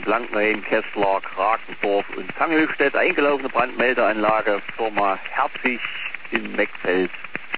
Blankenhain, Kessler, Kragensdorf und Tangelstedt. Eingelaufene Brandmeldeanlage Firma Herzig in Meckfeld.